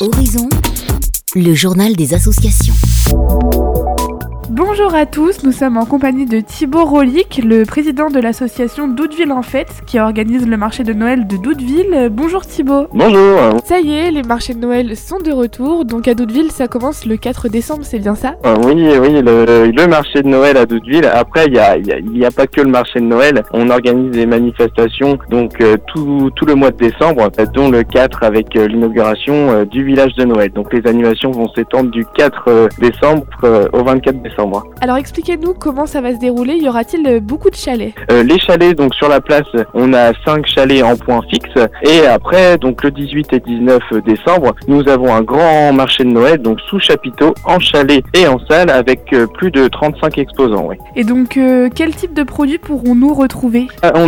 Horizon, le journal des associations. Bonjour à tous, nous sommes en compagnie de Thibaut Rolic, le président de l'association Doudeville en Fête, qui organise le marché de Noël de Doudeville. Bonjour Thibaut. Bonjour. Ça y est, les marchés de Noël sont de retour, donc à Doudeville ça commence le 4 décembre, c'est bien ça ? Oui, le marché de Noël à Doudeville. Après, il y a pas que le marché de Noël. On organise des manifestations donc tout le mois de décembre, dont le 4 avec l'inauguration du village de Noël. Donc les animations vont s'étendre du 4 décembre au 24 décembre. Alors expliquez-nous comment ça va se dérouler, y aura-t-il beaucoup de chalets ? Les chalets, donc sur la place, on a 5 chalets en point fixe. Et après, donc le 18 et 19 décembre, nous avons un grand marché de Noël, donc sous chapiteau, en chalet et en salle, avec plus de 35 exposants. Oui. Et donc quel type de produits pourrons-nous retrouver ? On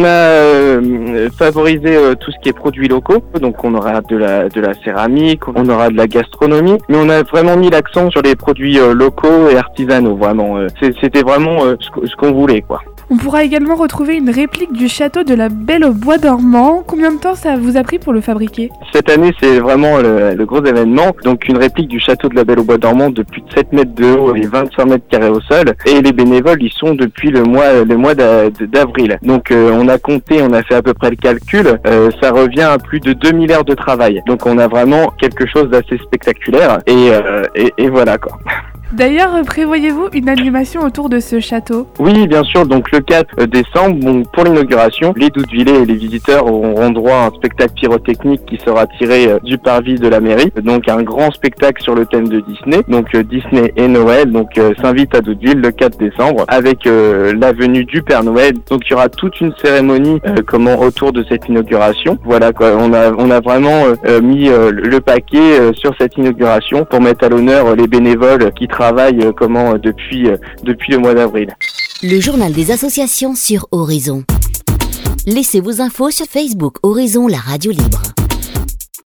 a favorisé tout ce qui est produits locaux, donc on aura de la céramique, on aura de la gastronomie, mais on a vraiment mis l'accent sur les produits locaux et artisanaux. Vraiment, c'était vraiment ce qu'on voulait, quoi. On pourra également retrouver une réplique du château de la Belle au Bois dormant. Combien de temps ça vous a pris pour le fabriquer ? Cette année, c'est vraiment le gros événement. Donc une réplique du château de la Belle au Bois dormant de plus de 7 mètres de haut et 25 mètres carrés au sol. Et les bénévoles, ils sont depuis le mois d'avril. Donc on a fait à peu près le calcul. Ça revient à plus de 2000 heures de travail. Donc on a vraiment quelque chose d'assez spectaculaire. Et voilà, quoi. D'ailleurs, prévoyez-vous une animation autour de ce château ? Oui, bien sûr. Donc le 4 décembre, pour l'inauguration, les Doudevillais et les visiteurs auront droit à un spectacle pyrotechnique qui sera tiré du parvis de la mairie. Donc un grand spectacle sur le thème de Disney. Donc Disney et Noël. Donc s'invite à Doudeville le 4 décembre avec la venue du Père Noël. Donc il y aura toute une cérémonie autour de cette inauguration. Voilà, quoi. On a vraiment mis le paquet sur cette inauguration pour mettre à l'honneur les bénévoles qui travaillent depuis le mois d'avril. Le journal des associations sur Horizon. Laissez vos infos sur Facebook Horizon, la radio libre.